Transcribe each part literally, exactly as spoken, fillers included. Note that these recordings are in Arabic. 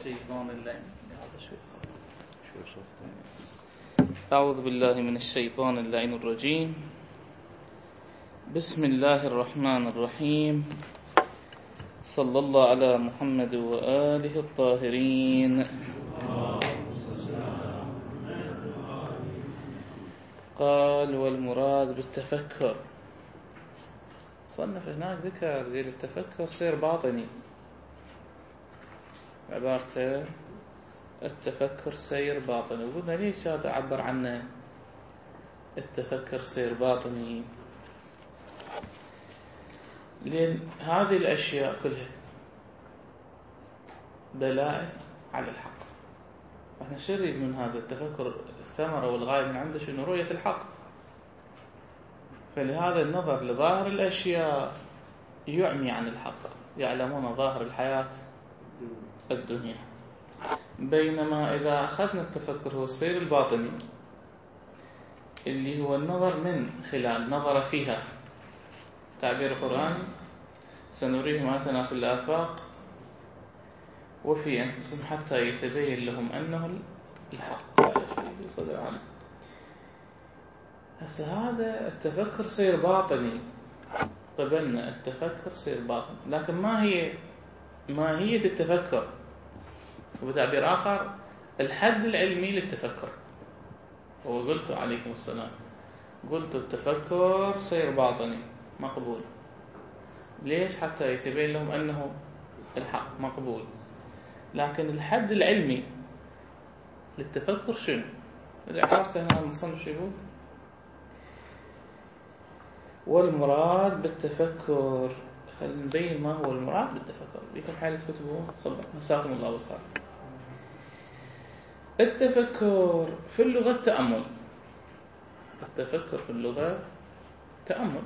الشيطان اللعين أعوذ بالله من الشيطان اللعين الرجيم. بسم الله الرحمن الرحيم. صلى الله على محمد وآله الطاهرين. قال والمراد بالتفكر، صنف هناك ذكر التفكر سير باطني، عبارته التفكر سير باطني. وقلنا ليش هذا أعبر عنه التفكر سير باطني؟ لأن هذه الأشياء كلها دلائل على الحق. احنا شو نريد من هذا التفكر؟ الثمرة والغاية من عنده شنو؟ رؤية الحق. فلهذا النظر لظاهر الأشياء يعمي عن الحق. يعلمون ظاهر الحياة الدنيا، بينما إذا أخذنا التفكر هو السير الباطني اللي هو النظر من خلال نظر فيها، تعبير قرآني سنريهم آياتنا في الآفاق وفي أنفسهم حتى يتبين لهم أنه الحق. هسه هذا التفكر سير باطني، قبلنا التفكر سير باطني، لكن ما هي ماهية التفكر؟ وبتعبير آخر الحد العلمي للتفكر. وقلت عليكم السلام، قلت التفكر سير باطني مقبول. ليش؟ حتى يتبين لهم أنه الحق مقبول. لكن الحد العلمي للتفكر شنو؟ عبارته هنا المصنف يقول والمراد بالتفكر. خلينا نبين ما هو المراد بالتفكر. لكم حالة كتبه صبر مساكم الله بالخير. التفكر في اللغة التأمل. التفكر في اللغة تأمل.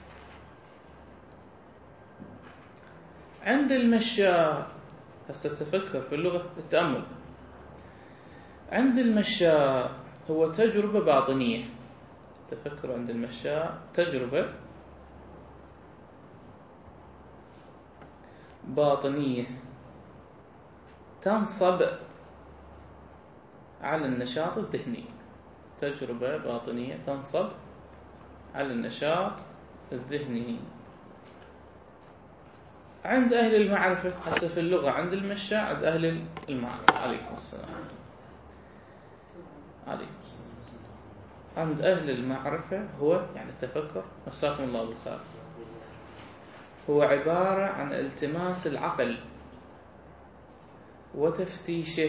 عند المشاة هسه التفكر في اللغة التأمل عند المشاة هو تجربة باطنية. التفكر عند المشاة تجربة باطنية تنصب على النشاط الذهني. تجربة باطنية تنصب على النشاط الذهني. عند أهل المعرفة هسه في اللغة عند المشاة عند أهل المعرفة عليكم السلام عليكم السلام عند أهل المعرفة هو يعني التفكر مساكم الله بالخير هو عبارة عن التماس العقل وتفتيشه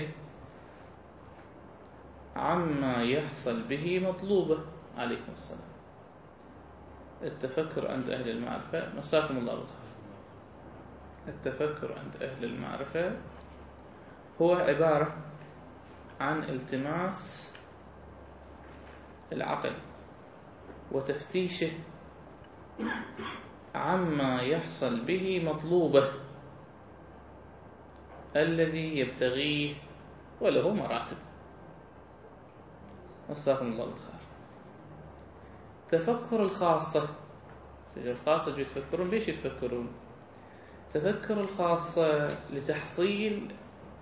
عما يحصل به مطلوبة. عليكم السلام. التفكر عند أهل المعرفة مساكم الله بالخير التفكر عند أهل المعرفة هو عبارة عن التماس العقل وتفتيشه عما يحصل به مطلوبة الذي يبتغيه وله مراتب. مساكم الله بالخير. تفكر الخاصة الخاصة جو يتفكرون بيش يتفكرون؟ تفكر الخاصة لتحصيل.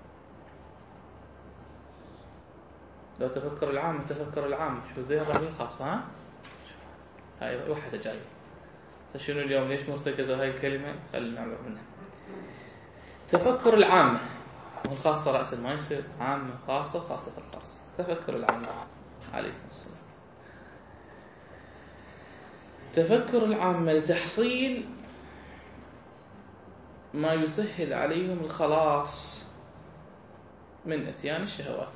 لو تفكر العام تفكر العام شو ذي الرأي الخاصة؟ ها هاي واحدة جاية. فشنو اليوم ليش مرتكزة هاي الكلمة؟ خلينا نعرف منها. تفكر العامة والخاصة رأسا ما يصير عامة خاصة خاصة الخاصة. تفكر العامة عليكم السلام. تفكر العامة لتحصيل ما يسهل عليهم الخلاص من اتيان الشهوات.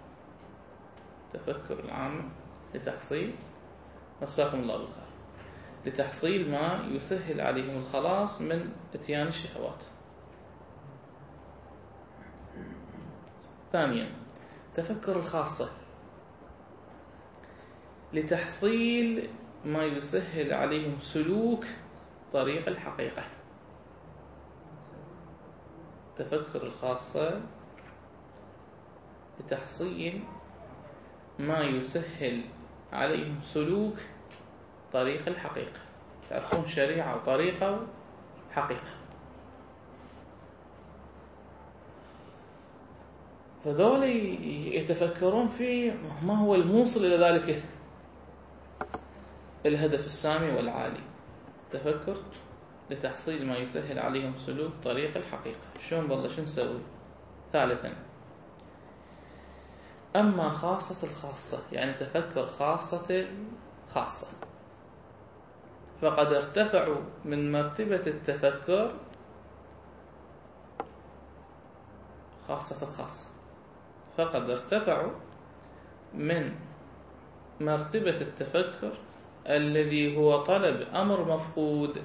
تفكر العامة لتحصيل مساكم الله بالخير لتحصيل ما يسهل عليهم الخلاص من اتيان الشهوات. ثانيا تفكر الخاصة لتحصيل ما يسهل عليهم سلوك طريق الحقيقة. تفكر الخاصة لتحصيل ما يسهل عليهم سلوك طريق الحقيقة. تعرفون شريعة وطريقة وحقيقة. فذول يتفكرون في ما هو الموصل إلى ذلك الهدف السامي والعالي، تفكر لتحصيل ما يسهل عليهم سلوك طريق الحقيقة. شلون بالله شو نسوي؟ ثالثا، أما خاصة الخاصة، يعني تفكر خاصة الخاصة، فقد ارتفعوا من مرتبة التفكر خاصة الخاصة فقد ارتفعوا من مرتبة التفكر الذي هو طلب أمر مفقود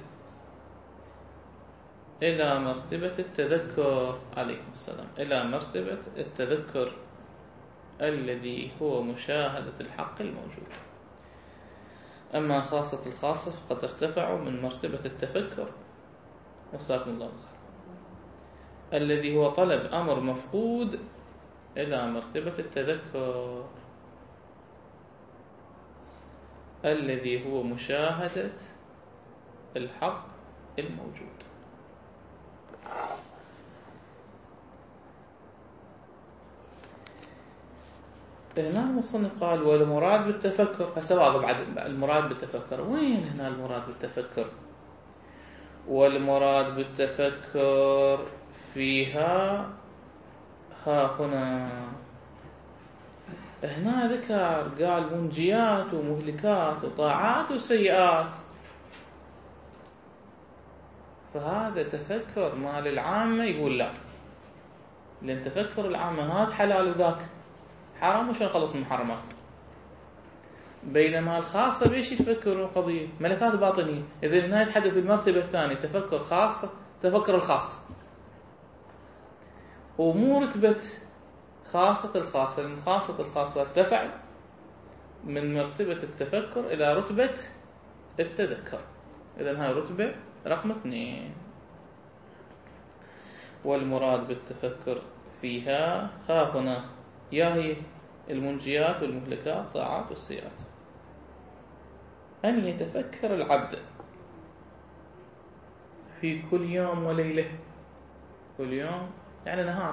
إلى مرتبة التذكر عليكم السلام إلى مرتبة التذكر الذي هو مشاهدة الحق الموجود. أما خاصة الخاصة فقد ارتفعوا من مرتبة التفكر وصاكم الله خير الذي هو طلب أمر مفقود إلى مرتبة التذكر الذي هو مشاهدة الحق الموجود. هنا المصنف قال والمراد بالتفكر، هسه بعد المراد بالتفكر وين هنا المراد بالتفكر؟ والمراد بالتفكر فيها ها هنا هنا ذكر قال منجيات ومهلكات وطاعات وسيئات، فهذا تفكر مال العامة يقول لا، لأن تفكر العامة هذا حلال وذاك حرام وشو نخلص من المحرمات، بينما الخاصة بيش يتفكروا قضية ملكات باطنية. إذن هنا يتحدث بالمرتبة الثانية تفكر خاصة، تفكر الخاصة، ومو رتبة خاصة الخاصة، لأن خاصة الخاصة ارتفع من مرتبة التفكر إلى رتبة التذكر. إذن هاي رتبة رقم اثنين. والمراد بالتفكر فيها ها هنا يا هي المنجيات والمهلكات طاعات والسيئات، أن يتفكر العبد في كل يوم وليلة، كل يوم يعني نهار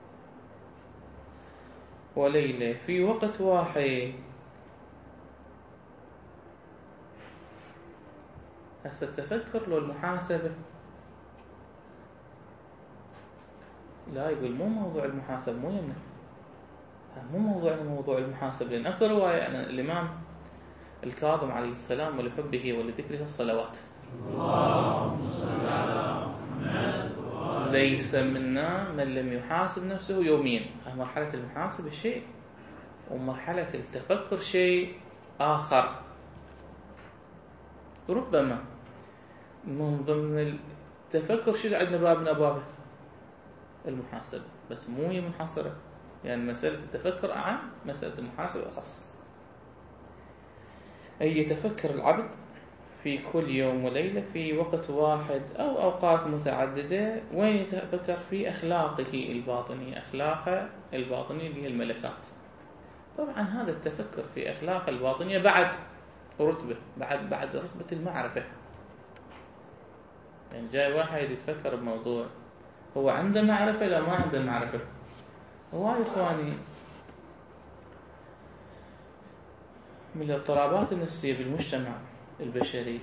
وليلة في وقت واحد. هسه التفكر لو المحاسبة لا، يقول مو موضوع المحاسبة، مو يمنا مو موضوعنا موضوع المحاسبة، لأن أكثر رواية عن الإمام الكاظم عليه السلام ولحبه ولذكره الصلوات ليس منا من لم يحاسب نفسه يوميا. مرحلة المحاسبة شيء ومرحلة التفكر شيء آخر. ربما من ضمن التفكر شيء عندنا باب من أبواب المحاسبة، بس مو هي منحصرة، يعني مسألة التفكر أعم، مسألة المحاسبة أخص. أي يتفكر العبد في كل يوم وليلة في وقت واحد أو أوقات متعددة، وين يتفكر في أخلاقه الباطنية، أخلاقه الباطنية اللي هي الملكات. طبعا هذا التفكر في أخلاق الباطنية بعد رتبة، بعد بعد رتبة المعرفة. يعني جاي واحد يتفكر بموضوع هو عنده معرفة لا ما عنده معرفة. هو يا إخواني من الاضطرابات النفسية بالمجتمع البشري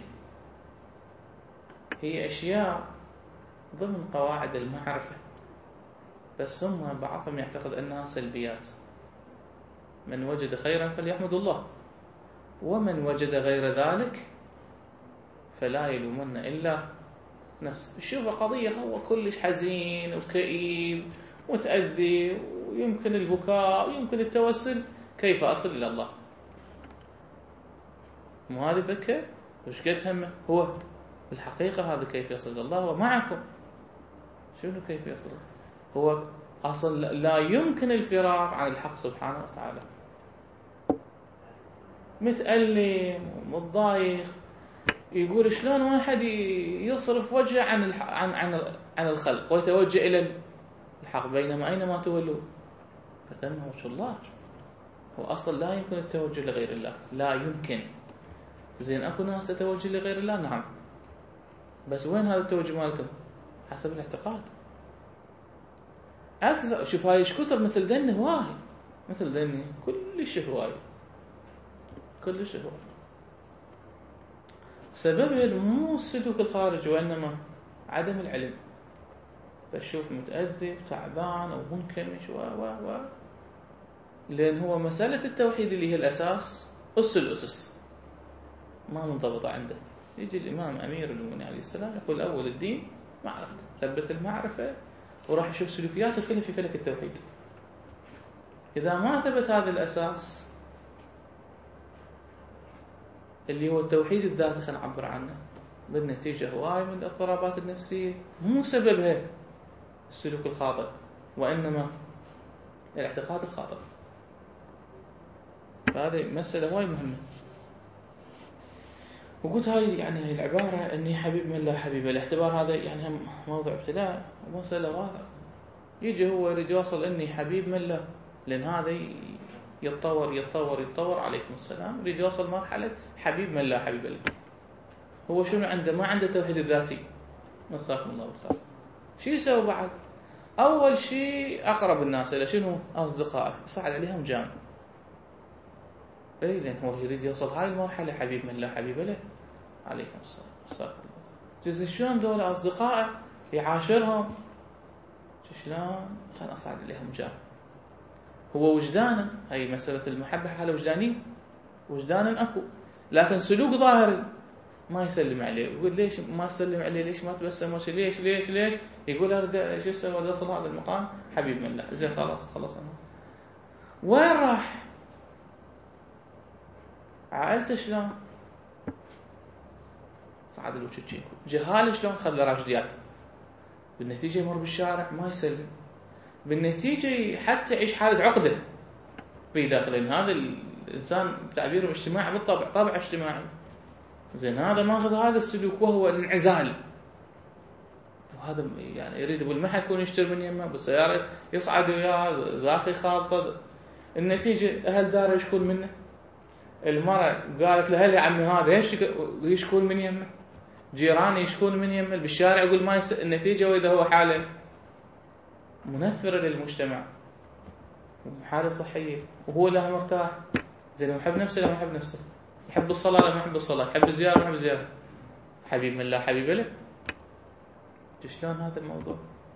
هي أشياء ضمن قواعد المعرفة، بس هم بعضهم يعتقد أنها سلبيات. من وجد خيرا فليحمد الله، ومن وجد غير ذلك فلا يلومن إلا نفسه. شوف قضية هو كلش حزين وكئيب متأذي ويمكن البكاء ويمكن التوسل، كيف أصل إلى الله؟ مو هذه فكر وش قد همه هو الحقيقة. هذا كيف يصل إلى الله هو معكم. شنو كيف يصل؟ هو أصل لا يمكن الفرار عن الحق سبحانه وتعالى. متألم ومتضايق، يقول شلون واحد يصرف وجهه عن عن عن عن الخلق ويتوجه إلى الحق، بينما أينما تولوا فثم وجه الله. هو أصل لا يمكن التوجه لغير الله، لا يمكن. زين أكو ناس تتوجه لغير الله، نعم، بس وين هذا التوجه مالتهم؟ حسب الاعتقاد. أكثر. شوف هاي إيش كثر مثل ذني هواي، مثل ذني كلش هواي كلش هواي. سببها مو السلوك الخارجي وإنما عدم العلم. بشوف متأذي وتعبان ومنكمش و و و لأن هو مسألة التوحيد اللي هي الأساس، أس الأسس ما منضبطة عنده. يجي الإمام أمير المؤمنين عليه السلام يقول أول الدين معرفته، ثبت المعرفة وراح يشوف سلوكياته كلها في فلك التوحيد. إذا ما ثبت هذا الأساس اللي هو التوحيد الذاتي، خلينا نعبر عنه، بالنتيجة هواي من الاضطرابات النفسية مو سببها السلوك الخاطئ وإنما الاعتقاد الخاطئ. فهذه مسألة هواي مهمة. وقلت هاي يعني هاي العبارة إني حبيب من لا حبيب، الاعتبار هذا يعني هم موضوع ابتلاء ومسألة واضحة. يجي هو يريد يوصل إني حبيب من لا، لأن هذا يتطور يتطور يتطور عليكم السلام، يريد يوصل مرحلة حبيب من لا حبيب له. هو شنو عنده؟ ما عنده توحيد الذاتي. مساكم الله بالخير. شو يسوي بعد؟ أول شيء أقرب الناس إلى شنو؟ أصدقائه، يصعد عليهم جامع. إيه، لأن هو يريد يوصل هاي المرحلة حبيب من لا حبيب له. عليكم السلام. مساكم الله. جزء شلون دول أصدقائه يعاشرهم؟ شلون؟ خلنا أصعد عليهم جامع. هو وجدانا، هي مسألة المحبة حالة وجدانية، وجدانا أكو، لكن سلوك ظاهري ما يسلم عليه. يقول ليش ما تسلم عليه؟ ليش ما تبسم؟ ليش ليش ليش؟ يقول هذا شو يسوي؟ وصل هذا المقام حبيب من الله. زين خلاص خلاص أنا وين راح؟ عائلته شلون؟ صعد الوجهين. جهاله شلون؟ خذ له راشديات. بالنتيجة يمر بالشارع ما يسلم. بالنتيجة حتى يعيش حالة عقدة في داخله. هذا الإنسان تعبيره اجتماعي بالطبع، طبع اجتماعي. زين هذا ماخذ هذا السلوك وهو الانعزال، وهذا يعني يريد ابو المحل يكون يشتري من يمه بالسياره، يصعد وياه ذاك يخالطه. النتيجه اهل داره يشكون منه. المراه قالت له هل يا عمي هذا ايش يشكون من يمه؟ جيراني يشكون من يمه، بالشارع يقول ما يس... النتيجه واذا هو حاله منفره للمجتمع وحاله صحيه وهو لا مرتاح. زين يحب نفسه لا ما يحب نفسه، يحب الصلاة لا ما يحب الصلاة، يحب الزيارة ما يحب الزيارة. حبيب من لا حبيب له. شلون هذا الموضوع؟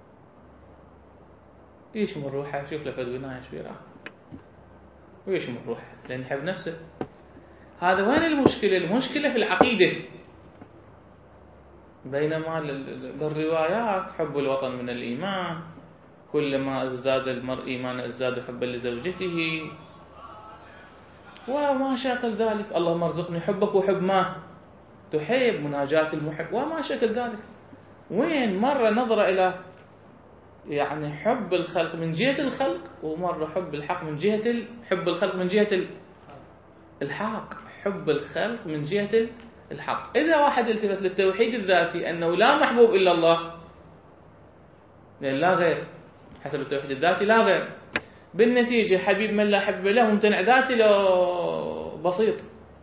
يشمر روحه، يشوف له فد ولاية شويرة ويشمر روحه لأن يحب نفسه. هذا وين المشكلة؟ المشكلة في العقيدة. بينما بالروايات حب الوطن من الإيمان، كلما ازداد المرء إيمانا ازداد حبا لزوجته وما شاكل ذلك. اللهم ارزقني حبك وحب ما تحب، مناجاة المحب وما شاكل ذلك. وين مرة نظرة إلى يعني حب الخلق من جهة الخلق، ومرة حب الحق من جهة حب الخلق من جهة الحق، حب الخلق من جهة الحق. إذا واحد التفت للتوحيد الذاتي أنه لا محبوب إلا الله، لأن لا غير، حسب التوحيد الذاتي لا غير، بالنتيجة حبيب من لا حبيب له، ممتنع ذاتي لو بسيط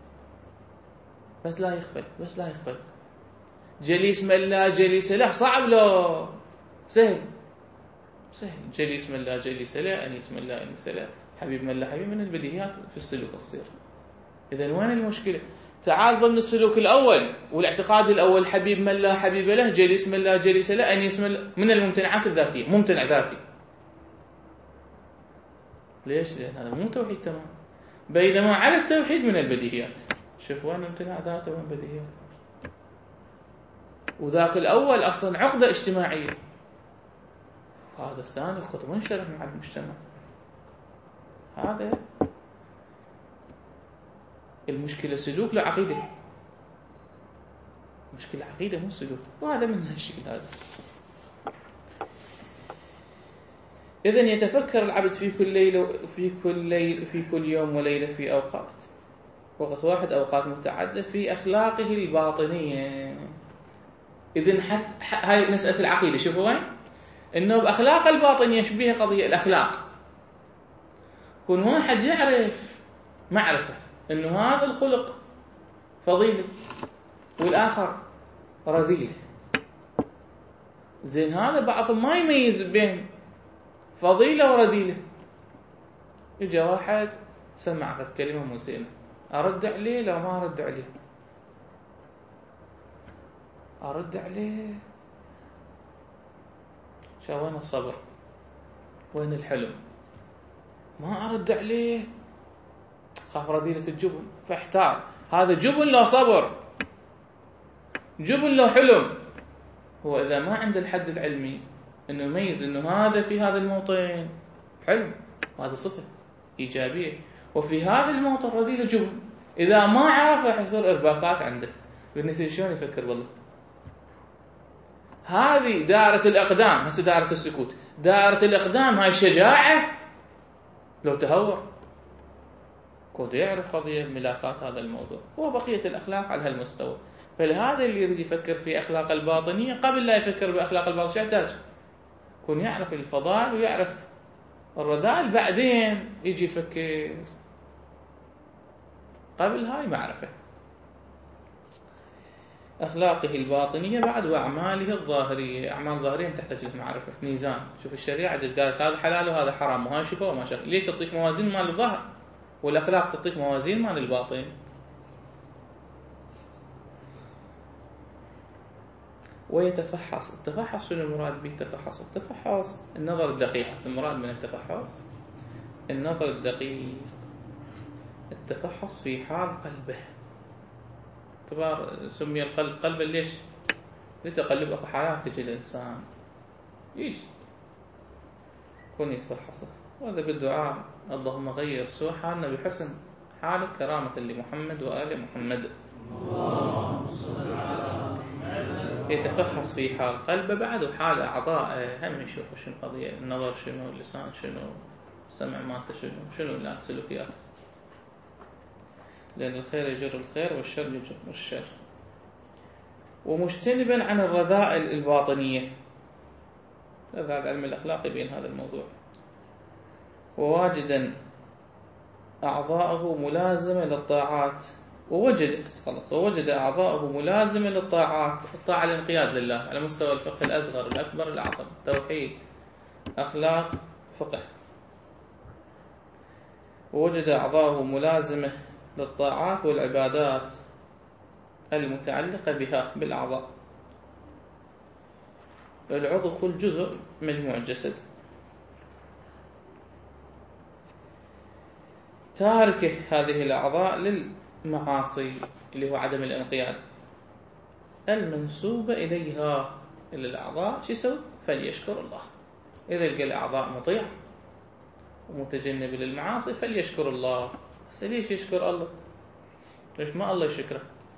بس لا يقبل، بس لا يقبل. جليس من لا جليس له صعب لو سهل، سهل. جليس من لا جليس له، أنيس من لا أنيس له، حبيب من لا حبيب، من البديهيات في السلوك الصير. إذن وين المشكلة؟ تعال ضمن السلوك الأول والاعتقاد الأول، حبيب من لا حبيب له، جليس من لا جليس له، أنيس من, من الممتنعات الذاتية، ممتنع ذاتي. ليش؟ لأن هذا مو توحيد تمام. بينما على التوحيد من البديهيات. شوف وين امتناع ذاته وين بديهيات. وذاك الأول أصلا عقدة اجتماعية، هذا الثاني خط منشرح مع المجتمع. هذا المشكلة سلوك لا عقيدة، مشكلة عقيدة مو سلوك، وهذا من هالشكل هذا. إذن يتفكر العبد في كل ليلة في كل ليل في كل يوم وليلة في أوقات، وقت واحد أوقات متعددة، في أخلاقه الباطنية. إذن حتى هاي مسألة العقيدة. شوفوا وين إنه بأخلاق الباطنية يشبه قضية الأخلاق. كون واحد يعرف معرفة إنه هذا الخلق فضيلة والآخر رذيل، زين هذا بعضهم ما يميز بين فضيلة ورذيلة. يجي واحد سمع قد كلمة مسيئة، أرد عليه لو ما أرد عليه؟ أرد عليه. شو وين الصبر؟ وين الحلم؟ ما أرد عليه، خاف رذيلة الجبن فاحتار. هذا جبن لو صبر، جبن لو حلم. هو إذا ما عنده الحد العلمي إنه يميز إنه هذا في هذا الموطن حلم، وهذا صفة إيجابية، وفي هذا الموطن رذيلة جبن، إذا ما عرف راح يصير إرباكات عنده. بالنسبة شلون يفكر بالله؟ هذه دائرة الأقدام. هسه دائرة السكوت، دائرة الأقدام هاي شجاعة لو تهور، كود يعرف قضية ملاكات هذا الموضوع، وبقية الأخلاق على هالمستوى. فلهذا اللي يريد يفكر في أخلاق الباطنية قبل لا يفكر بأخلاق الباطنية، شو يحتاج؟ يكون يعرف الفضائل ويعرف الرذائل، بعدين يجي يفكر. قبل هاي معرفة أخلاقه الباطنية بعد، وأعماله الظاهرية. أعمال ظاهرية تحتاج لها معرفة، ميزان. شوف الشريعة قالت هذا حلال وهذا حرام، وهاي شفا وما شفا. ليش تعطيك موازين مال الظاهر، والأخلاق تعطيك موازين مال الباطن؟ ويتفحص. التفحص شنو المراد به؟ التفحص التفحص النظر الدقيق. المراد من التفحص النظر الدقيق، التفحص في حال قلبه. اعتبار سمي القلب قلبا ليش؟ لتقلب أخو حياتك الإنسان. ليش؟ كن يتفحصه. وهذا بالدعاء اللهم غير سوء حالنا بحسن حالك كرامة لمحمد وآل محمد. يتفحص في حال قلبه بعد، وحال أعضاء هم يشوف شنو قضية، النظر شنو، اللسان شنو، السمع مالته شنو، شنو لا سلوكيات. لأن الخير يجر الخير والشر يجر الشر. ومجتنبا عن الرذائل الباطنية. هذا علم الأخلاق يبين هذا الموضوع. وواجدا أعضاءه ملازمة للطاعات، ووجد خلاص ووجد أعضاءه ملازمة للطاعات. الطاعة الانقياد لله على مستوى الفقه الأصغر الأكبر الأعظم، توحيد، أخلاق، فقه. ووجد أعضاءه ملازمة للطاعات والعبادات المتعلقة بها بالأعضاء. العضو كل جزء مجموع الجسد. تارك هذه الأعضاء للمعاصي اللي هو عدم الانقياد المنسوبة إليها، إلى الأعضاء، شو يسوي؟ فليشكر الله. إذا لقى الأعضاء مطيع ومتجنب للمعاصي فليشكر الله. بس ليش يشكر الله؟ ليش ما الله يشكره؟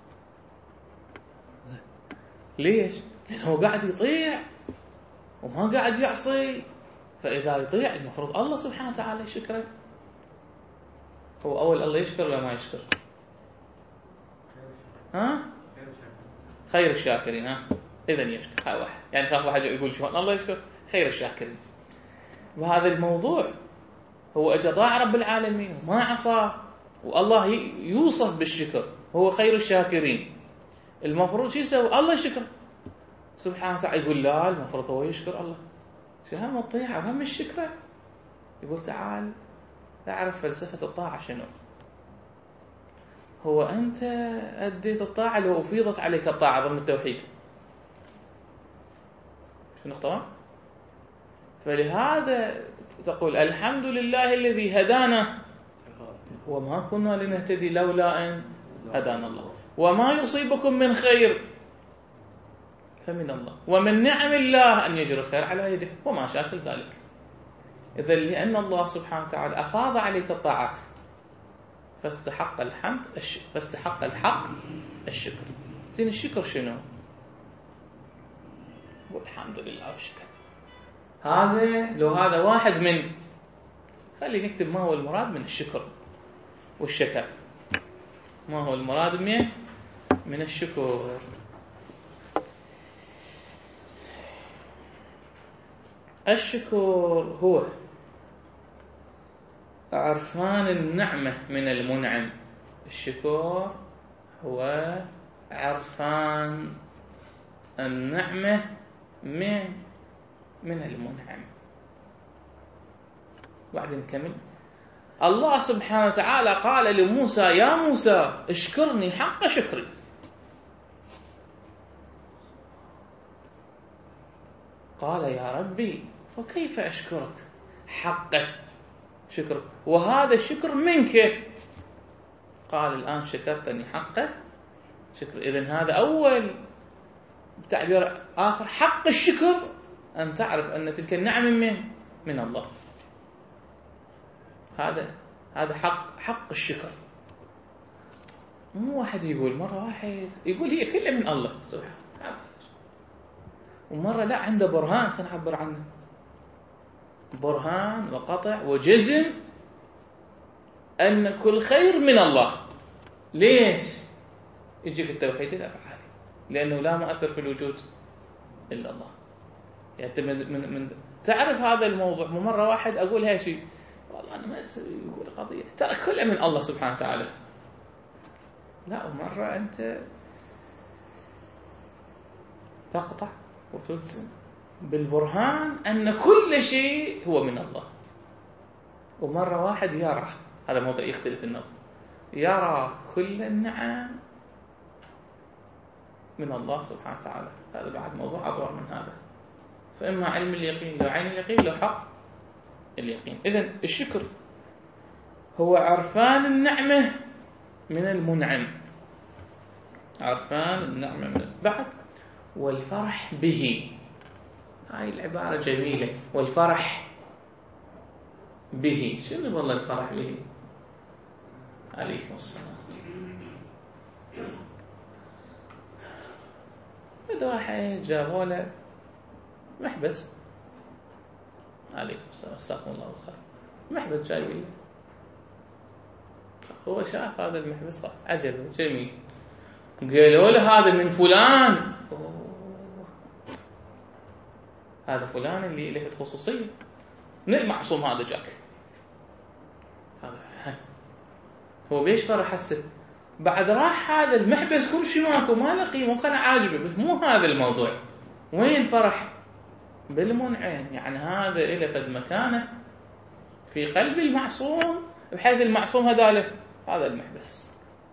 ليش؟ لأنه قاعد يطيع وما قاعد يعصي، فإذا يطيع المفروض الله سبحانه وتعالى يشكره. هو أول الله يشكر ولا ما يشكر؟ ها؟ خير الشاكرين. ها؟ إذا يشكر. هاي واحد يعني خاف واحد يقول شو الله يشكر؟ خير الشاكرين. وهذا الموضوع هو أجى طاع رب العالمين وما عصى، والله يوصف بالشكر، هو خير الشاكرين. المفروض شو يسوي؟ الله يشكر سبحانه وتعالى. يقول لا، المفروض هو يشكر الله. شو هم الطيعة وهم الشكر؟ يقول تعال تعرف فلسفة الطاعة شنو؟ هو أنت أديت الطاعة لو أفيضت عليك الطاعة ضمن التوحيد. شو نقطة؟ فلهذا تقول الحمد لله الذي هدانا وما كنا لنهتدي لولا أن هدانا الله، وما يصيبكم من خير فمن الله، ومن نعم الله أن يجري الخير على يده وما شاكل ذلك. إذا لأن الله سبحانه وتعالى أفاض عليك الطاعات فاستحق الحمد الشكر، فاستحق الحق الشكر. زين الشكر شنو؟ والحمد لله والشكر. هذا لو هذا واحد من، خلي نكتب ما هو المراد من الشكر والشكر. ما هو المراد من من الشكر؟ الشكر هو عرفان النعمة من المنعم. الشكر هو عرفان النعمة من من المنعم. وبعدين نكمل. الله سبحانه وتعالى قال لموسى يا موسى اشكرني حق شكري. قال يا ربي وكيف أشكرك حق شكرك وهذا الشكر منك؟ قال الآن شكرتني حق شكر. إذن هذا أول بتعبير آخر حق الشكر أن تعرف أن تلك النعم من من الله. هذا هذا حق حق الشكر. مو واحد يقول مرة واحد يقول هي كلها من الله سبحانه، ومرة لا عنده برهان فنعبر عنه برهان وقطع وجزم أن كل خير من الله. ليش؟ يجيك التوحيد الأفعالي لأنه لا مؤثر في الوجود إلا الله. يعني من, من, من تعرف هذا الموضوع. مرة واحد أقول هاي شيء والله أنا ما يقول قضية ترى كلها من الله سبحانه وتعالى. لا، ومرة أنت تقطع وتجزم بالبرهان أن كل شيء هو من الله. ومرة واحد يرى، هذا موضوع يختلف النظر، يرى كل النعم من الله سبحانه وتعالى. هذا بعد موضوع أطول من هذا. فإما علم اليقين لو عين اليقين لو حق اليقين. إذن الشكر هو عرفان النعمة من المنعم، عرفان النعمة من بعد والفرح به. هاي العبارة جميلة، والفرح به. شنو والله الفرح به؟ عليكم السلام. هذا واحد جابوا له محبس، عليكم السلام استغفر الله الخير، محبس جايبين له. هو شاف هذا المحبس عجبه جميل، قالوا له هذا من فلان. أوه. هذا فلان اللي له خصوصية من المعصوم هذا جاك. هذا هو بيش فرح حسه بعد راح هذا المحبس كل شيء ماكو ما لقي مو كان عاجبه، بس مو هذا الموضوع. وين فرح؟ بالمنعم. يعني هذا إله فد مكانه في قلب المعصوم بحيث المعصوم هذا له هذا المحبس.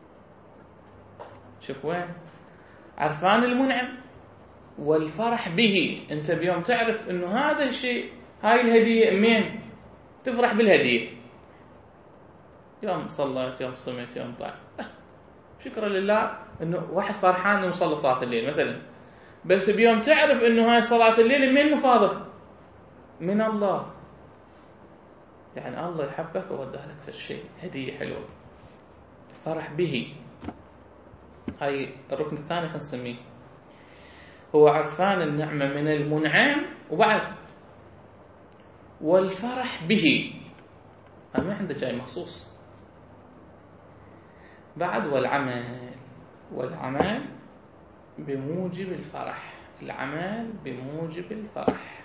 شوف وين عرفان المنعم والفرح به. انت بيوم تعرف انه هذا الشيء هاي الهدية مين تفرح بالهدية. يوم صليت يوم صمت يوم طاعت شكرا لله انه واحد فرحان انه صلى صلاة الليل مثلا، بس بيوم تعرف انه هاي صلاة الليل من مفاضة من الله، يعني الله يحبك وودى لك في الشيء هدية حلوة. الفرح به هاي الركن الثاني خلينا نسميه هو عرفان النعمة من المنعم وبعد والفرح به. ما عنده جاي مخصوص بعد والعمل. والعمل بموجب الفرح. العمل بموجب الفرح.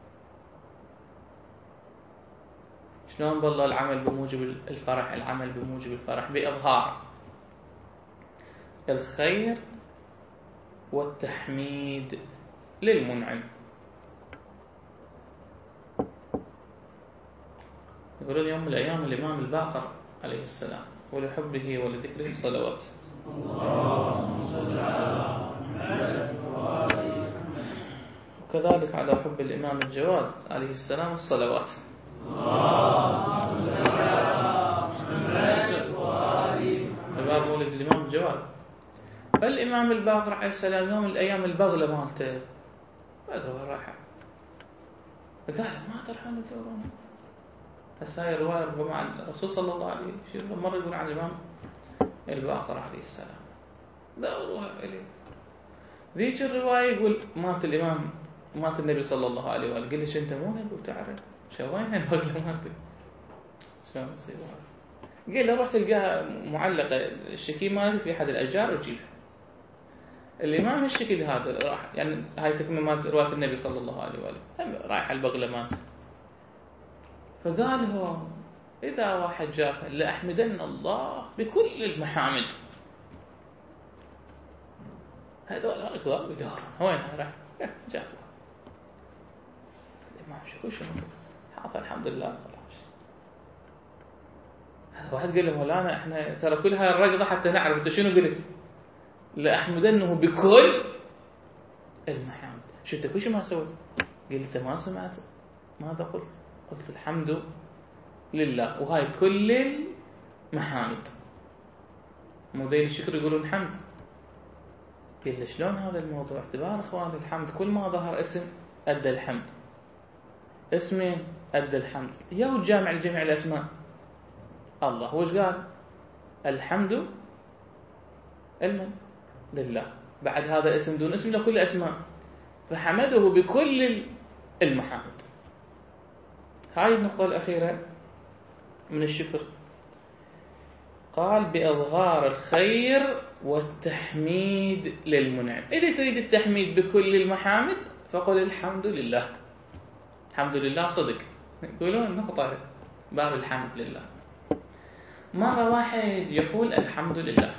شلون بالله العمل بموجب الفرح؟ العمل بموجب الفرح بإظهار الخير والتحميد للمنعم. يقولون يوم من الأيام الإمام الباقر عليه السلام ولحبه ولذكره الصلوات وكذلك على حب الإمام الجواد عليه السلام الصلوات. تباب مولد الإمام الجواد. فالإمام الباقر عليه السلام يوم من الأيام البغلة مالته ما أدري وين رايحة، فقال ما تروحون تدورون. هسه هاي الرواية ربما عن الرسول صلى الله عليه وسلم مرة يقول عن الإمام الباقر عليه السلام دوروها إليه. ذيك الرواية يقول مات الإمام مات النبي صلى الله عليه وآله. قال ليش أنت مو نبي وتعرف شو وين البغلة مالته شلون يصير؟ قال له روح تلقاها معلقة الشكيم مالتي في أحد الأشجار وتجيبها. الإمام الشكل هذا راح، يعني هاي تكمل مالت رواية النبي صلى الله عليه وآله، رايح البغلة مالته. فقال هو إذا واحد جاء لأحمدن الله بكل المحامد. هذول هذول يدورون وين راح جاء الإمام شكو شنو حاضر الحمد لله خلاص واحد قال له مولانا احنا ترى كل هاي الرقضة حتى نعرف انت شنو قلت، لأحمدنه بكل المحامد. شفت كل ما سويت؟ قلت ما سمعت ماذا قلت؟ قلت الحمد لله، وهاي كل المحامد. مو ذيل الشكر يقولون حمد. قل له شلون هذا الموضوع؟ اعتبار اخواني الحمد كل ما ظهر اسم ادى الحمد، اسمين ادى الحمد. يا هو الجامع لجميع الاسماء الله. هو ايش قال؟ الحمد المن لله، بعد هذا اسم دون اسم لكل الاسماء، فحمده بكل المحامد. هاي النقطة الأخيرة من الشكر. قال بإظهار الخير والتحميد للمنعم. إذا تريد التحميد بكل المحامد فقل الحمد لله. الحمد لله صدق، يقولون نقطة باب الحمد لله. مرة واحد يقول الحمد لله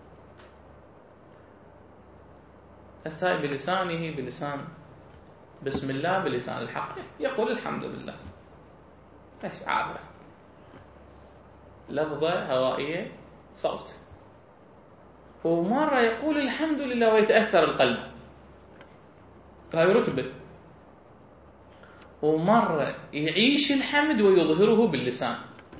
هسه بلسانه، بلسان بسم الله، بلسان الحق يقول الحمد لله، ايش عابرة لفظة هوائية صوت. ومرة يقول الحمد لله ويتأثر القلب، هاي رتبة. ومرة يعيش الحمد ويظهره باللسان،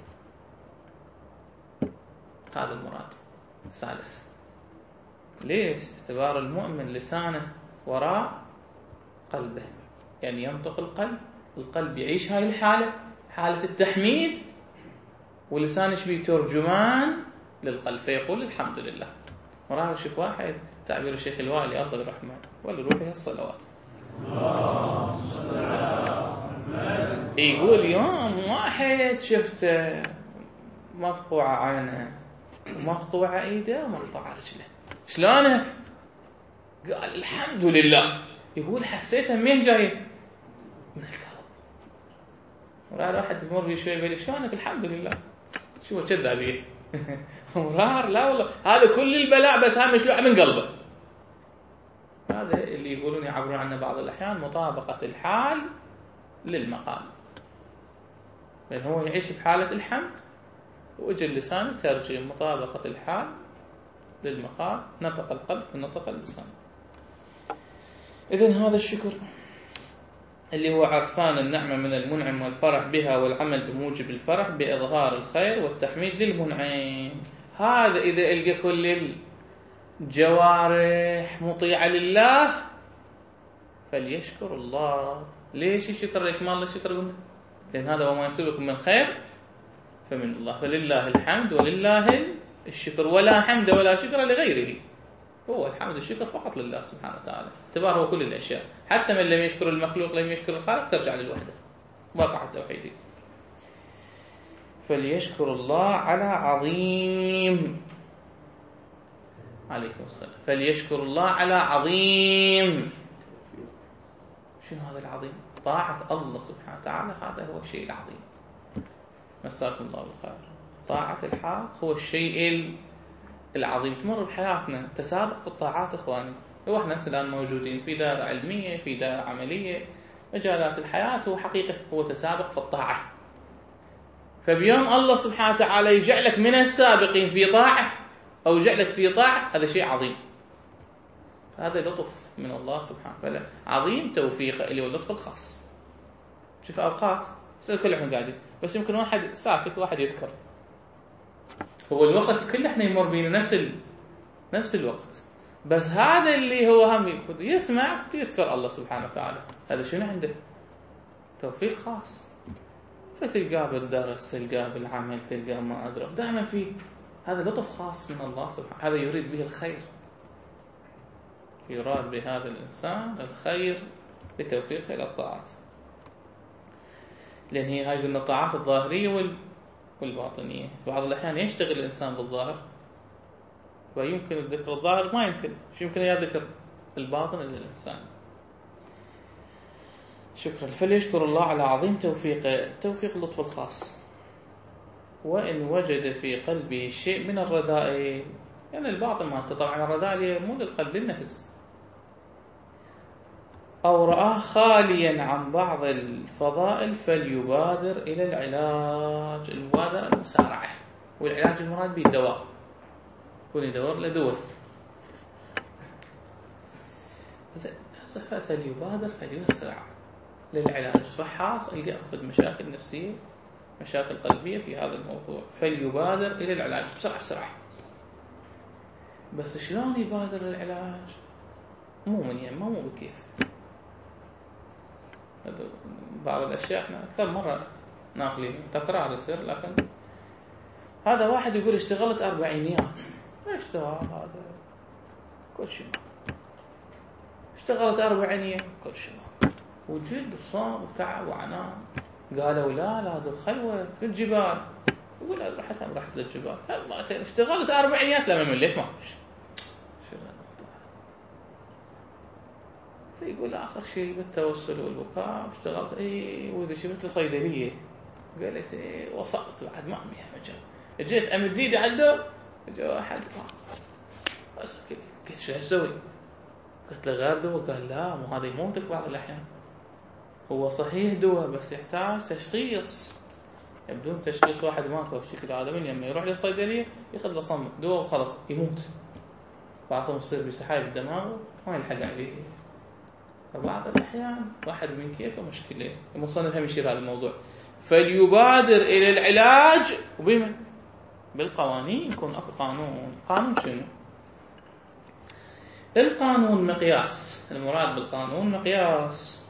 هذا المراد الثالث. ليش؟ اعتبار المؤمن لسانه وراء قلبه، يعني ينطق القلب، القلب يعيش هاي الحالة، حالة التحميد، ولسان ايش بيه؟ ترجمان للقلب، فيقول الحمد لله. مرة شوف واحد تعبير الشيخ الوالي الله الرحمن ولا روحه الصلوات، يقول يوم واحد شفت مقطوعة عينه ومقطوعة ايده ومقطوعة رجله، شلونك؟ قال الحمد لله. يقول حسيتها منين جايه؟ من القلب. وراه واحد يمر بي شوي يقول شلونك؟ الحمد لله. شو كذابين. مرار لا والله هذا كل البلاء بس هاي مشلوعة من قلبه. هذا اللي يقولون يعبرون عنه بعض الأحيان مطابقة الحال للمقال، لأن هو يعيش بحالة الحمد وإجى اللسان ترجم مطابقة الحال للمقال، نطق القلب ونطق اللسان. إذن هذا الشكر اللي هو عرفان النعمة من المنعم والفرح بها والعمل بموجب الفرح بإظهار الخير والتحميد للمنعم. هذا إذا إلقى كل الجوارح مطيعة لله فليشكر الله. ليش الشكر؟ ليش ما الله الشكر؟ قلنا لأن هذا وما يصيبكم من خير فمن الله، فلله الحمد ولله الشكر، ولا حمد ولا شكر لغيره. هو الحمد والشكر فقط لله سبحانه وتعالى، اعتبار هو كل الأشياء. حتى من لم يشكر المخلوق لم يشكر الخالق ترجع للوحدة، واقع التوحيدي. فليشكر الله على عظيم، عليكم السلام، فليشكر الله على عظيم. شنو هذا العظيم؟ طاعة الله سبحانه وتعالى، هذا هو الشيء العظيم. مساكم الله بالخير. طاعة الحق هو الشيء العظيم. تمر بحياتنا تسابق في الطاعات اخواني، هو احنا الان موجودين في دائرة علمية، في دائرة عملية، مجالات الحياة، هو حقيقة هو تسابق في الطاعة. فبيوم الله سبحانه وتعالى يجعلك من السابقين في طاعة أو يجعلك في طاعة، هذا شيء عظيم. هذا لطف من الله سبحانه وتعالى، عظيم توفيقه اللي هو اللطف الخاص. شوف أوقات كل احنا قاعدين بس يمكن واحد ساكت واحد يذكر، هو الوقت كله احنا يمر بينا نفس ال... نفس الوقت، بس هذا اللي هو هم يسمع يذكر الله سبحانه وتعالى. هذا شنو عنده؟ توفيق خاص. فتلقاه بالدرس، تلقاه بالعمل، تلقاه ما أدري، دائما فيه هذا لطف خاص من الله سبحانه. هذا يريد به الخير، يراد بهذا الإنسان الخير بتوفيقه إلى الطاعات، لأن هي هاي قلنا الطاعات الظاهرية وال... والباطنية. بعض الأحيان يشتغل الإنسان بالظاهر ويمكن الذكر الظاهر ما يمكن، شو يمكن يذكر الباطن للإنسان. شكرا. فليشكر الله على عظيم توفيقه، توفيق اللطف الخاص. وإن وجد في قلبه شيء من الرذائل، يعني الباطن ما أنت طبعا الرذائل مو للقلب للنفس، أو رآه خاليا عن بعض الفضائل فليبادر إلى العلاج. المبادرة المسارعة، والعلاج المراد به الدواء، يكون يدور له دواء. فليبادر فليسرع للعلاج. فحاص يلقى أخذ مشاكل نفسية مشاكل قلبية في هذا الموضوع، فليبادر إلى العلاج بسرعة بسرعة. بس شلون يبادر للعلاج؟ مو من يمه مو بكيف. بعض الأشياء احنا أكثر مرة ناقلين تكرار يصير، لكن هذا واحد يقول اشتغلت أربعينيات. اشتغل هذا كل شيء، اشتغلت أربعينية كل شيء، وجد وصام وتعب وعناء. قالوا لا لازم خلوة في الجبال. يقول رحت رحت للجبال اشتغلت أربعينيات لما مليت ما مش. فيقول آخر شيء بالتوسل والبكاء اشتغلت اي وإذا شفت لي صيدلية قالت اي وصلت بعد ما فيها مجال. جيت أمد ايدي عنده جاء واحد بس قلت شو اسوي؟ قلت له غير دواء. قال لا مو هذا يموتك بعض الأحيان. هو صحيح دواء بس يحتاج تشخيص. بدون تشخيص واحد ماكو الشكل هذا من يمه يروح للصيدلية ياخذ له صمت دواء وخلاص يموت. بعضهم يصير بسحايب الدماغ ما يلحق عليه. فبعض الأحيان واحد من كيفه مشكلة. المصنف هم يشير هذا الموضوع. فليبادر إلى العلاج وبمن؟ بالقوانين. يكون أكو قانون. قانون شنو؟ القانون مقياس. المراد بالقانون مقياس.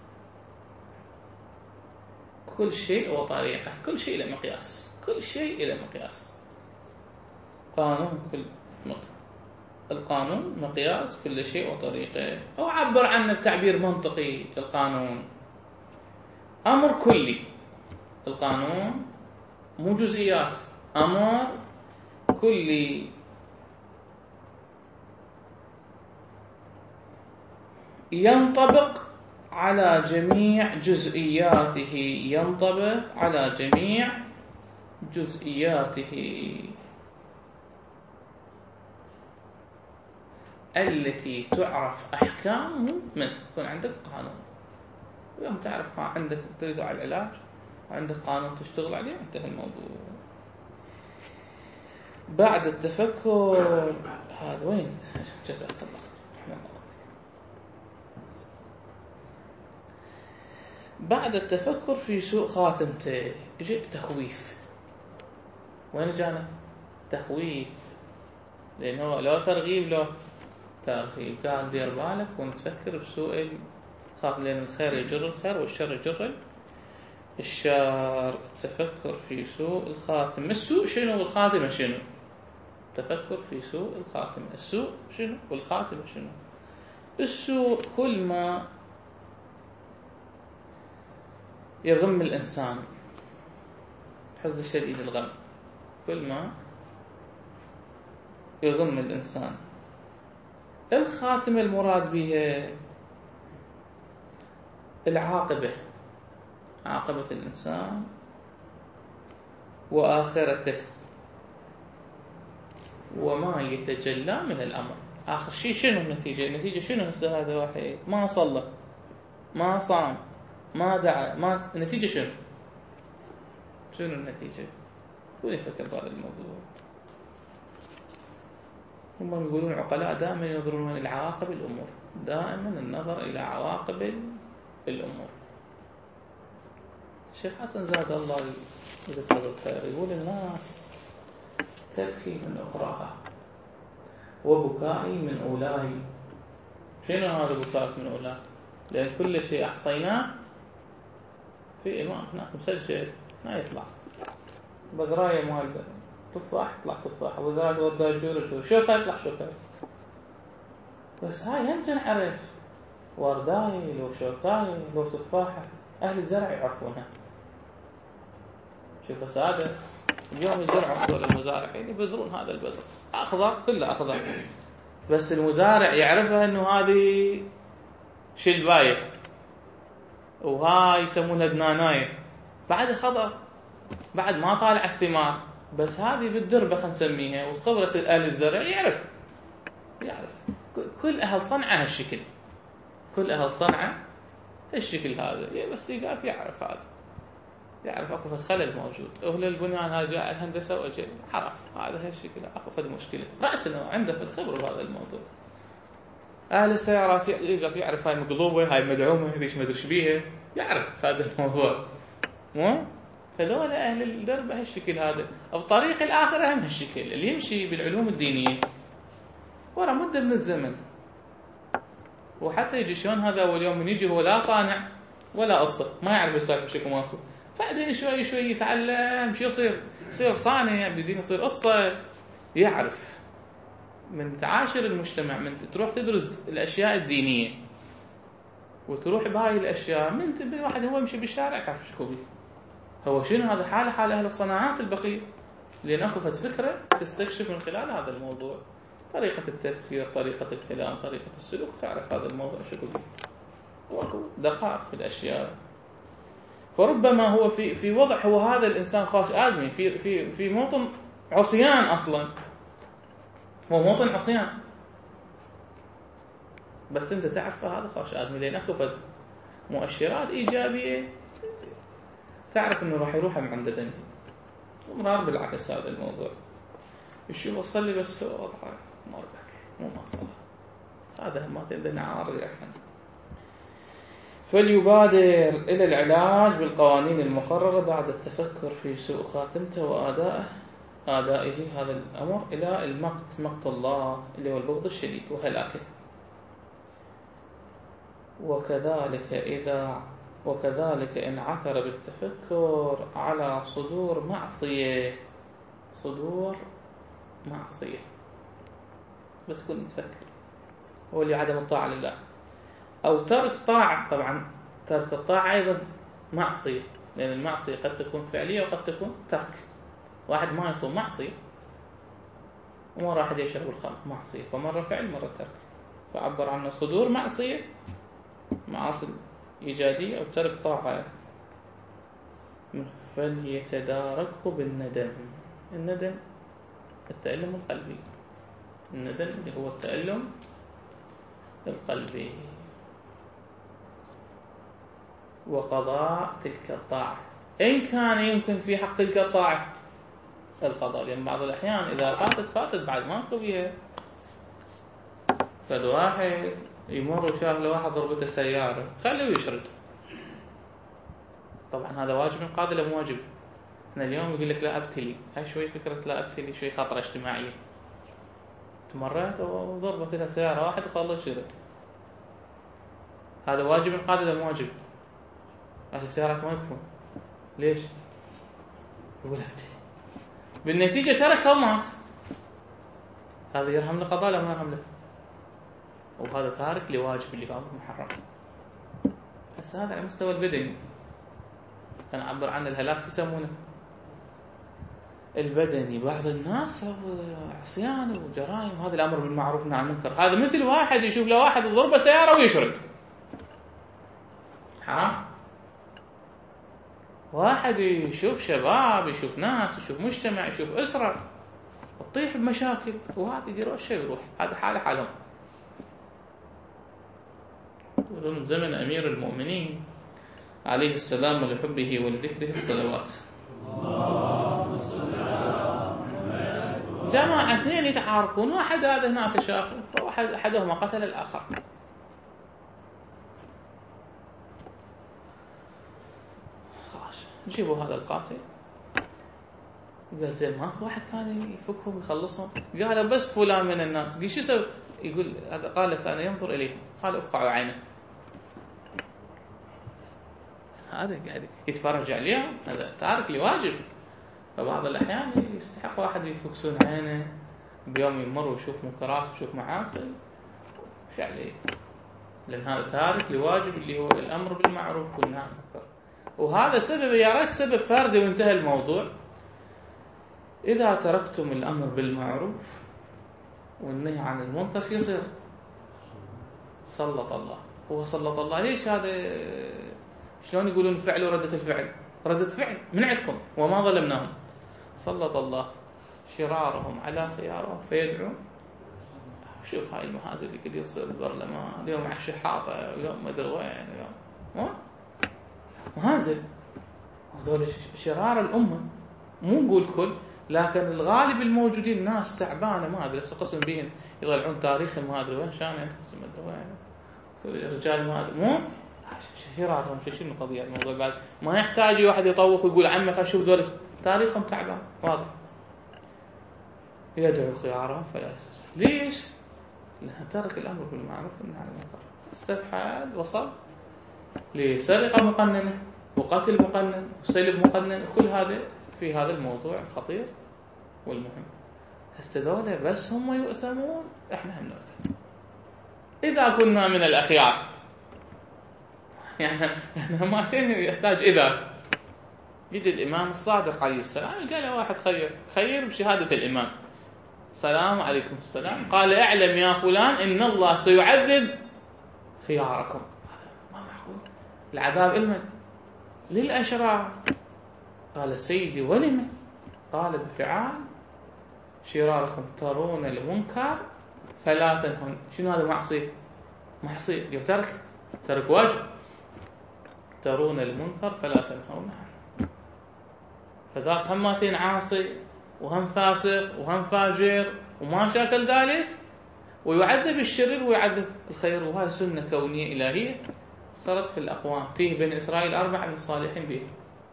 كل شيء وطريقة. كل شيء له مقياس. كل شيء له مقياس. قانون كل مقياس. القانون مقياس كل شيء وطريقة. أو عبر عنه بتعبير منطقي. القانون أمر كلي. القانون مو جزئيات. أمر كلي ينطبق على جميع جزئياته. ينطبق على جميع جزئياته التي تعرف أحكامه من. يكون عندك قانون. يوم تعرف عندك تريد على العلاج وعندك قانون تشتغل عليه انتهى الموضوع. بعد التفكر هذا وين؟ جزاك الله. بعد التفكر في سوء خاتمته يجي تخويف. وين جانا؟ تخويف. لأنه لا ترغيب لا ترغيب. قال دير بالك ونتفكر بسوء الخاتمة لأن الخير يجر الخير والشر يجر الشر. التفكر في سوء الخاتمة. السوء شنو والخاتمة شنو؟ تفكر في سوء الخاتمة. السوء شنو والخاتمة شنو؟ السوء كل ما يغم الإنسان حزن شديد الغم. كل ما يغم الإنسان. الخاتمة المراد بها العاقبة. عاقبة الإنسان وآخرته وما يتجلى من الأمر. آخر شيء شنو النتيجة؟ النتيجة شنو؟ هسه هذا واحد ما صلى ما صام ما دعا ما النتيجة شنو؟ شنو النتيجة؟ شو يفكر بهذا الموضوع؟ هم يقولون عقلاء دائما ينظرون إلى عواقب الأمور. دائما النظر إلى عواقب الأمور. الشيخ حسن زاد الله يذكره الخير يقول الناس تبكي من أخراها وبكائي من أولاي. شنو هذا بكائك من أولاي؟ لأن كل شيء أحصيناه في إمام هناك مسجل ما يطلع. بقراية مال تفاح يطلع تفاح، وذات وداء جور شوكة يطلع شوكة. بس هاي هم تنعرف ورداي لو شوكاي لو تفاحة. أهل الزرع يعرفونها. شوف بس هذا اليوم يزرعون دول المزارعين يبذرون هذا البذر أخضر كله أخضر، بس المزارع يعرفها إنه هذه شلباية وهاي يسمونها دناناية بعد خضر بعد ما طالع الثمار. بس هذه بالدربة خلينا نسميها. وخبرة أهل الزرع يعرف يعرف كل أهل صنعة هالشكل. كل أهل صنعة هالشكل هذا بس يقاف يعرف هذا. يعرف اكو خلل موجود. اهل البنيان هذا جاء الهندسه واجى عرف هذا هالشكل اكو فد مشكله راسا عنده فد خبره بهذا الموضوع. اهل السيارات يقف يعرف هاي مقلوبه هاي مدعومه هذيش ما ادري ايش بيها، يعرف هذا الموضوع. مو فذول اهل الدرب بهالشكل هذا. الطريق الاخر هم هالشكل اللي يمشي بالعلوم الدينيه ورا مده من الزمن، وحتى يجي شلون هذا اول يوم من يجي هو لا صانع ولا اسطى، ما يعرف يسولف شكو ماكو، بعدين شوي شوي يتعلم شو يصير، يصير صانع، بعدين يصير اسطى، يعرف من تعاشر المجتمع، من تروح تدرس الاشياء الدينيه وتروح بهاي الاشياء، من واحد هو يمشي بالشارع تعرف شكو بيه هو شنو. هذا حاله حال اهل الصناعات البقيه، لان اكو فكره تستكشف من خلال هذا الموضوع، طريقه التفكير، طريقه الكلام، طريقه السلوك، تعرف هذا الموضوع شكو بيه، واكو دقائق في الاشياء. فربما هو في في وضع هو هذا الانسان خاش ادمي في في في موطن عصيان، اصلا هو موطن عصيان، بس انت تعرف هذا خاش ادمي لان اكو مؤشرات ايجابيه تعرف انه راح يروح من عند دني. ومرار بالعكس هذا الموضوع يشوف اصلي بس وضعه مربك مو مصلح، هذا ما عندنا عارض احنا. فليبادر إلى العلاج بالقوانين المقررة بعد التفكر في سوء خاتمته وآدائه آدائه هذا الأمر إلى المقت، مقت الله اللي هو البغض الشديد وهلاكه. وكذلك إذا وكذلك إن عثر بالتفكر على صدور معصية، صدور معصية بس كن تفكر هو اللي عدم الطاعة لله، أو ترك طاعة. طبعا ترك الطاعة أيضا معصية، لأن المعصية قد تكون فعلية وقد تكون ترك. واحد ما يصوم معصية، ومرة واحد يشرب الخمر معصية، فمرة فعل مرة ترك، فعبر عنه صدور معصية، معاصي إيجادية، أو ترك طاعة. فليتداركه بالندم. الندم التألم القلبي، الندم اللي هو التألم القلبي، وقضاء تلك الطاعة إن كان يمكن في حق تلك الطاعة القضاء، لأن بعض الأحيان إذا فاتت فاتت بعد ما أنكو بيها. فد واحد يمر وشاف له واحد ضربته سيارة خليه يشرد، طبعا هذا واجب قاضي له مو واجب. احنا اليوم يقول لك لا أبتلي، هاي شوي فكرة لا أبتلي شوي خطرة اجتماعية، تمرت وضربت لها سيارة واحد وخلاه يشرد، هذا واجب قاضي له مو واجب. هذه السيارات ما يكفون، ليش؟ يقول أبتلي، بالنتيجة تركها ومات، هذا يرهم له قضاء لا ما يرهم له، وهذا تارك لواجب اللي هو محرم. بس هذا على المستوى البدني، أنا أعبر عن الهلاك يسمونه البدني. بعض الناس عصيان وجرائم، هذا الأمر بالمعروف والنهي عن المنكر، هذا مثل واحد يشوف له واحد ضربه سيارة ويشرد، حرام. واحد يشوف شباب، يشوف ناس، يشوف مجتمع، يشوف أسرة تطيح بمشاكل، وهذا يدير الشيء ويروح، هذا حاله حالهم. ومن زمن أمير المؤمنين عليه السلام ولحبه ولذكره الصلوات، جماعة اثنين يتعاركون، واحد هذا هناك شافه، واحد أحدهما قتل الآخر. خلاص جيبوا هذا القاتل، قال زين ماكو واحد كان يفكهم يخلصهم، قال بس فلان من الناس، قال شو يسوي؟ يقول هذا قال كان ينظر إليه، قال افقعوا عينه، هذا قاعد يتفرج عليهم، هذا تارك لواجب. فبعض الأحيان يستحق واحد يفكسون عينه بيوم يمر ويشوف منكرات ويشوف معاصي، وش عليه؟ لأن هذا تارك لواجب اللي هو الأمر بالمعروف والنهي عن المنكر. وهذا سبب، يا ريت سبب فردي وانتهى الموضوع. إذا تركتم الأمر بالمعروف والنهي عن المنكر شو يصير؟ سلط الله. هو سلط الله. ليش هذا؟ شلون يقولون فعل وردة الفعل؟ ردة فعل من عندكم وما ظلمناهم. سلط الله شرارهم على خيارهم فيدعون. شوف هاي المهازل اللي قد يصير بالبرلمان اليوم على الشحاطة، اليوم ما ادري وين، اليوم مهازل. هذول شرار الأمة، مو نقول كل، لكن الغالب الموجودين ناس تعبانة ما أدري قسم بهم يطلعون تاريخهم ما أدري وين شان ينقسم ما أدري وين الرجال ما أدري مو شرارهم شنو قضية الموضوع بعد ما يحتاج واحد يطوخ ويقول عمي خل شوف ذول تاريخهم تعبان واضح. يدعو خيارهم فلا يسر. ليش؟ لأنه ترك الأمر بالمعروف والنهي عن المنكر، استفحل وصل لسرقة مقننة وقتل مقنن وسلب مقنن، وكل هذا في هذا الموضوع الخطير والمهم. هسه ذولا بس هم يؤثمون، احنا هم نؤثم إذا كنا من الأخيار. يعني احنا ما يحتاج إذا يجي الإمام الصادق عليه السلام قال له واحد خير خير بشهادة الإمام، السلام عليكم السلام، قال اعلم يا فلان إن الله سيعذب خياركم. ما معقول العذاب إلمن للأشرار. قال سيدي ولمن؟ قال بفعال شراركم ترون المنكر فلا تنهون. شنو هذا؟ معصية معصية يو ترك ترك واجب. ترون المنكر فلا تنهون عنه. فذاك همتين عاصي وهم فاسق وهم فاجر وما شاكل ذلك، ويعذب الشرير ويعذب الخير. وهذه سنة كونية إلهية صارت في الأقوام. فيه بني إسرائيل أربعة من الصالحين به.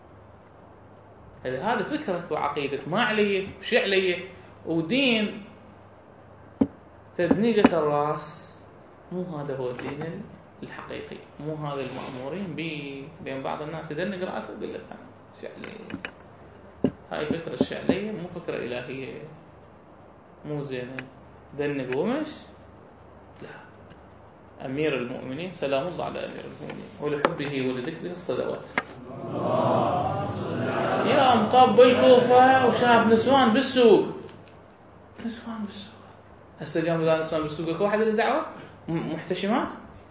هذا فكرة وعقيدة ما عليه شيء عليه ودين تدنيقة الرأس. مو هذا هو الدين الحقيقي، مو هذا المأمورين به. لأن بعض الناس يدنق رأسه يقول لك أنا شيء عليه. هاي فكرة الشعلية مو فكرة إلهية، مو زينة. دنق ومش لا. أمير المؤمنين سلام الله على أمير المؤمنين ولحبه ولذكره الصلوات. يوم طب الكوفة وشاف نسوان بالسوق، نسوان بالسوق. هسه اليوم إذا نسوان بالسوق اكو واحد له دعوة محتشمات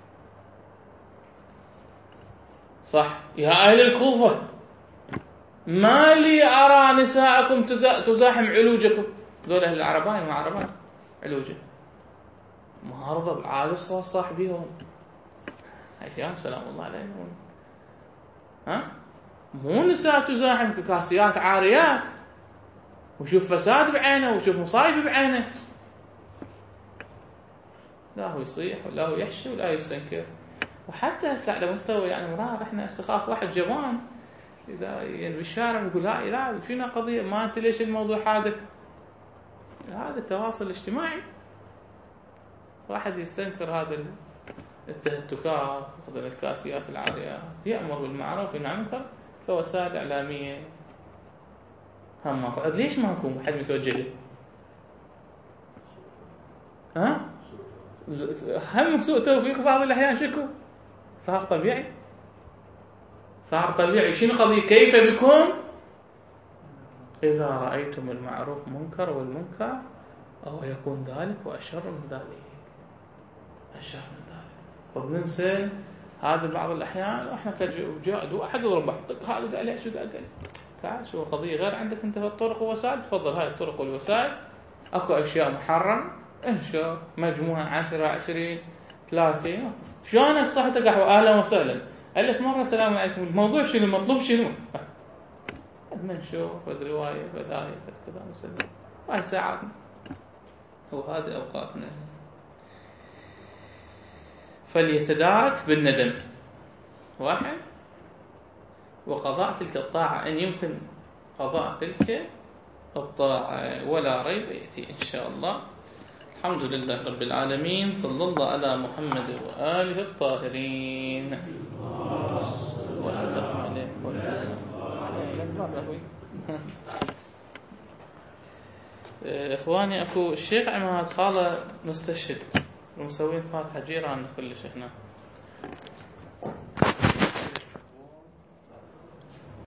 صح؟ يا أهل الكوفة ما لي أرى نساءكم تزاحم علوجكم. ذول أهل العربان وعربان علوجه معارضة بعالي الصوت صاحبيهم. أيام سلام الله عليهم. ها مو نساء تزاحم كاسيات عاريات وشوف فساد بعينه وشوف مصايب بعينه. لا هو يصيح ولا هو يحشي ولا يستنكر. وحتى هسه على مستوى يعني مرار احنا استخاف واحد جبان إذا يعني بالشارع يقول لا لا شنو قضية ما أنت ليش الموضوع حادث. هذا التواصل الاجتماعي. واحد يستنكر هذا التهتكات وهذا الكاسيات العاريات، يأمر بالمعروف وينهى عن المنكر كوسائل إعلامية. هم ماكو ليش ماكو حد متوجه له؟ ها؟ هم سوء توفيق بعض الأحيان شكو صار طبيعي. صار طبيعي. شنو قضية؟ كيف بكم إذا رأيتم المعروف منكر والمنكر أو يكون ذلك وأشر من ذلك. أشر من ذلك. طب ننسى هذا بعض الأحيان إحنا كجاء حق يضرب هذا قال لي شو قال لي تعال شو قضية غير عندك أنت في الطرق والوسائل. تفضل هاي الطرق والوسائل أكو أشياء محرم انشر مجموعة عشرة عشرين ثلاثين شلونك صحتك قهوة أهلا وسهلا. قال لك مرة السلام عليكم الموضوع شنو المطلوب شنو منشور فد رواية فد آية فد كذا مسلم. هاي ساعاتنا وهذه أوقاتنا. فليتدارك بالندم واحد وقضاء تلك الطاعة إن يمكن قضاء تلك الطاعة ولا ريب يأتي إن شاء الله. الحمد لله رب العالمين. صلى الله على محمد وآله الطاهرين. ولا زحمة عليه إخواني أكو الشيخ عماد خاله مستشهد ومسوين فاتحة جيران كلش هنا.